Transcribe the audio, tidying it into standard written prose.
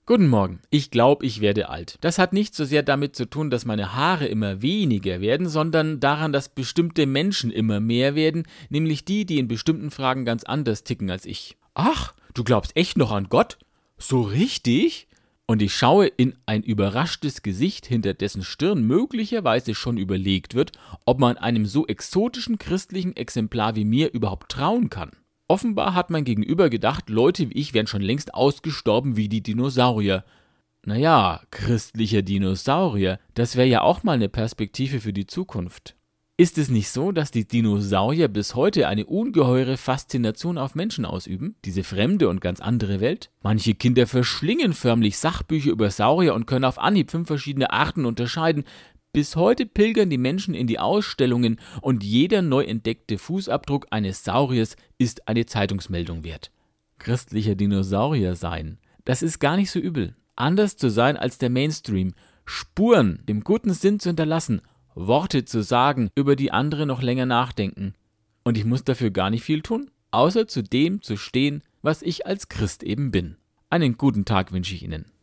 Guten Morgen. Ich glaube, ich werde alt. Das hat nicht so sehr damit zu tun, dass meine Haare immer weniger werden, sondern daran, dass bestimmte Menschen immer mehr werden, nämlich die, die in bestimmten Fragen ganz anders ticken als ich. Ach, du glaubst echt noch an Gott? So richtig? Und ich schaue in ein überraschtes Gesicht, hinter dessen Stirn möglicherweise schon überlegt wird, ob man einem so exotischen christlichen Exemplar wie mir überhaupt trauen kann. Offenbar hat mein Gegenüber gedacht, Leute wie ich wären schon längst ausgestorben wie die Dinosaurier. Naja, christlicher Dinosaurier, das wäre ja auch mal eine Perspektive für die Zukunft. Ist es nicht so, dass die Dinosaurier bis heute eine ungeheure Faszination auf Menschen ausüben? Diese fremde und ganz andere Welt? Manche Kinder verschlingen förmlich Sachbücher über Saurier und können auf Anhieb 5 verschiedene Arten unterscheiden. Bis heute pilgern die Menschen in die Ausstellungen und jeder neu entdeckte Fußabdruck eines Sauriers ist eine Zeitungsmeldung wert. Christlicher Dinosaurier sein, das ist gar nicht so übel. Anders zu sein als der Mainstream, Spuren im guten Sinn zu hinterlassen, Worte zu sagen, über die andere noch länger nachdenken. Und ich muss dafür gar nicht viel tun, außer zu dem zu stehen, was ich als Christ eben bin. Einen guten Tag wünsche ich Ihnen.